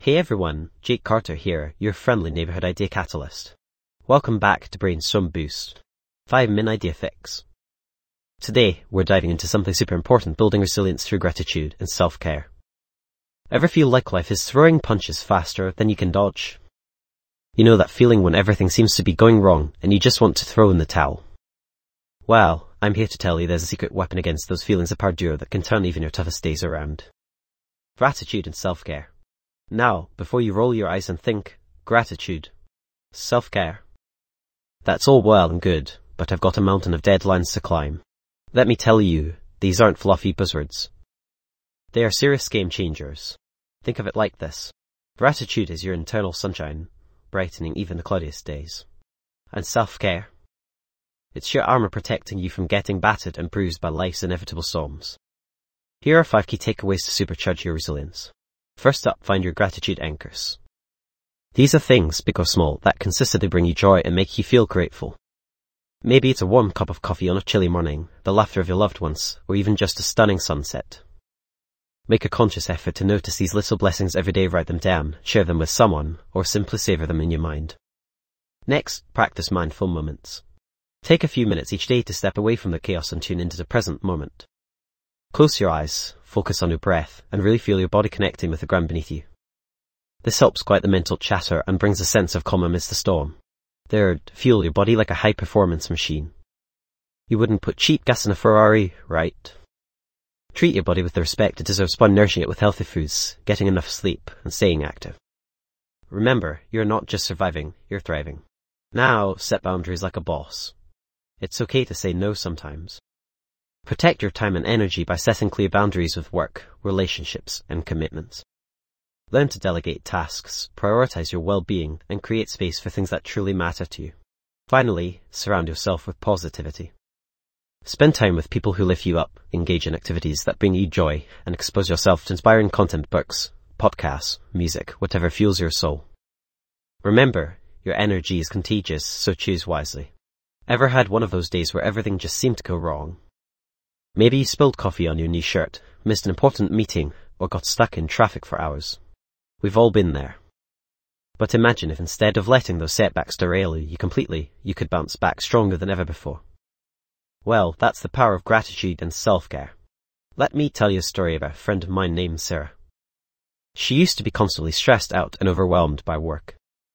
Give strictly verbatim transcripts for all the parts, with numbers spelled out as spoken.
Hey everyone, Jake Carter here, your friendly neighborhood idea catalyst. Welcome back to Brainstorm Boost, five min idea fix. Today, we're diving into something super important, building resilience through gratitude and self-care. Ever feel like life is throwing punches faster than you can dodge? You know that feeling when everything seems to be going wrong and you just want to throw in the towel? Well, I'm here to tell you there's a secret weapon against those feelings of Pardure that can turn even your toughest days around. Gratitude and self-care. Now, before you roll your eyes and think, gratitude, self-care. That's all well and good, but I've got a mountain of deadlines to climb. Let me tell you, these aren't fluffy buzzwords. They are serious game changers. Think of it like this. Gratitude is your internal sunshine, brightening even the cloudiest days. And self-care? It's your armor protecting you from getting battered and bruised by life's inevitable storms. Here are five key takeaways to supercharge your resilience. First up, find your gratitude anchors. These are things, big or small, that consistently bring you joy and make you feel grateful. Maybe it's a warm cup of coffee on a chilly morning, the laughter of your loved ones, or even just a stunning sunset. Make a conscious effort to notice these little blessings every day, write them down, share them with someone, or simply savor them in your mind. Next, practice mindful moments. Take a few minutes each day to step away from the chaos and tune into the present moment. Close your eyes, focus on your breath, and really feel your body connecting with the ground beneath you. This helps quiet the mental chatter and brings a sense of calm amidst the storm. Third, fuel your body like a high-performance machine. You wouldn't put cheap gas in a Ferrari, right? Treat your body with the respect it deserves by nourishing it with healthy foods, getting enough sleep, and staying active. Remember, you're not just surviving, you're thriving. Now, set boundaries like a boss. It's okay to say no sometimes. Protect your time and energy by setting clear boundaries with work, relationships, and commitments. Learn to delegate tasks, prioritize your well-being, and create space for things that truly matter to you. Finally, surround yourself with positivity. Spend time with people who lift you up, engage in activities that bring you joy, and expose yourself to inspiring content, books, podcasts, music, whatever fuels your soul. Remember, your energy is contagious, so choose wisely. Ever had one of those days where everything just seemed to go wrong? Maybe you spilled coffee on your new shirt, missed an important meeting, or got stuck in traffic for hours. We've all been there. But imagine if instead of letting those setbacks derail you completely, you could bounce back stronger than ever before. Well, that's the power of gratitude and self-care. Let me tell you a story about a friend of mine named Sarah. She used to be constantly stressed out and overwhelmed by work.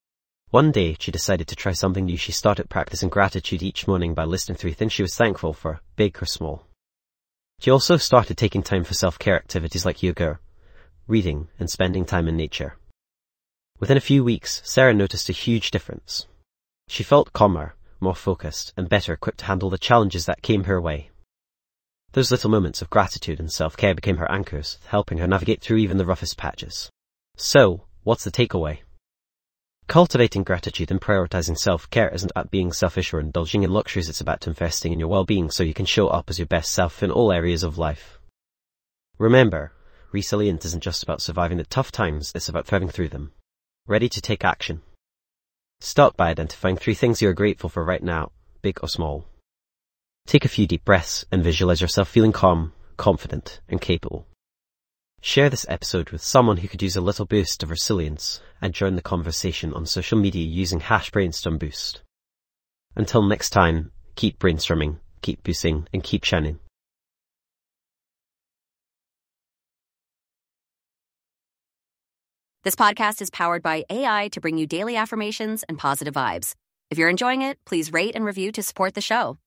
One day, she decided to try something new. She started practicing gratitude each morning by listing three things she was thankful for, big or small. She also started taking time for self-care activities like yoga, reading, and spending time in nature. Within a few weeks, Sarah noticed a huge difference. She felt calmer, more focused, and better equipped to handle the challenges that came her way. Those little moments of gratitude and self-care became her anchors, helping her navigate through even the roughest patches. So, what's the takeaway? Cultivating gratitude and prioritizing self-care isn't about being selfish or indulging in luxuries. It's about investing in your well-being so you can show up as your best self in all areas of life. Remember, resilience isn't just about surviving the tough times, it's about thriving through them. Ready to take action? Start by identifying three things you're grateful for right now, big or small. Take a few deep breaths and visualize yourself feeling calm, confident, and capable. Share this episode with someone who could use a little boost of resilience and join the conversation on social media using hash BrainstormBoost. Until next time, keep brainstorming, keep boosting, and keep shining. This podcast is powered by A I to bring you daily affirmations and positive vibes. If you're enjoying it, please rate and review to support the show.